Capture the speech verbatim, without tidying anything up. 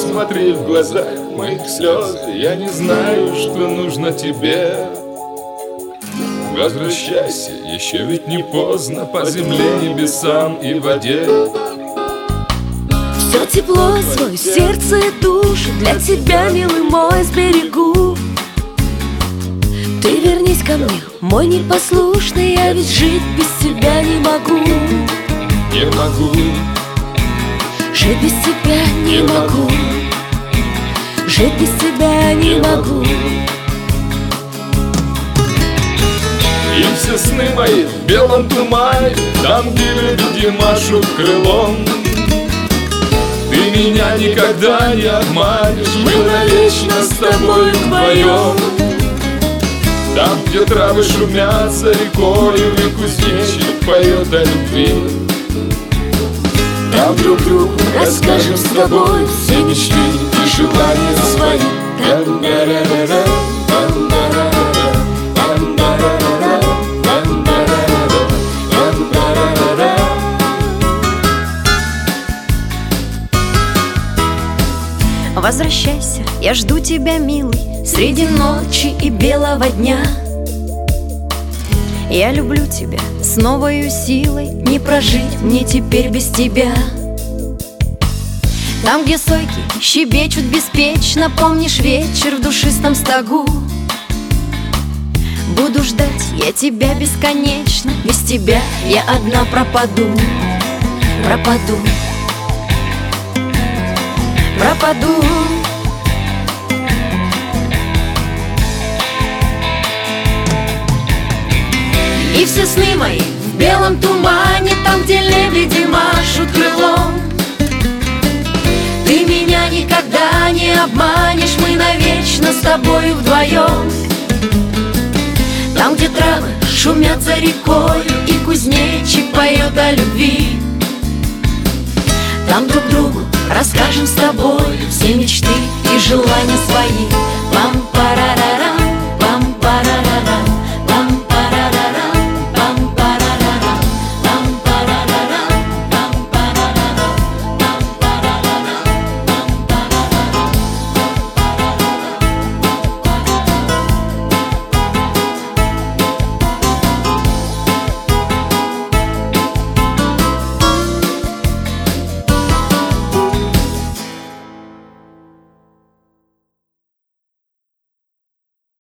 Посмотри в глазах моих слез, я не знаю, что нужно тебе. Возвращайся, еще ведь не поздно, по земле, небесам и воде. Все тепло свое сердце и душу для тебя, милый мой, сберегу. Ты вернись ко мне, мой непослушный, я ведь жить без тебя не могу. Не могу. Жить без тебя не, не могу. Жить без тебя не, не могу. И все сны мои в белом тумане, там, где люди машут крылом. Ты меня никогда не обманешь, мы навечно с тобою вдвоем. Там, где травы шумятся рекою, и кузнечик поет о любви. Там друг другу расскажем с тобой все мечты и желания свои. Возвращайся, я жду тебя, милый, среди ночи и белого дня. Я люблю тебя с новою силой, не прожить мне теперь без тебя. Там, где сойки щебечут беспечно, помнишь вечер в душистом стогу. Буду ждать я тебя бесконечно, без тебя я одна пропаду. Пропаду. Пропаду. И все сны мои в белом тумане, там, где лебеди машут крылом. Ты меня никогда не обманешь, мы навечно с тобою вдвоем. Там, где травы шумятся рекой, и кузнечик поет о любви. Там друг другу расскажем с тобой все мечты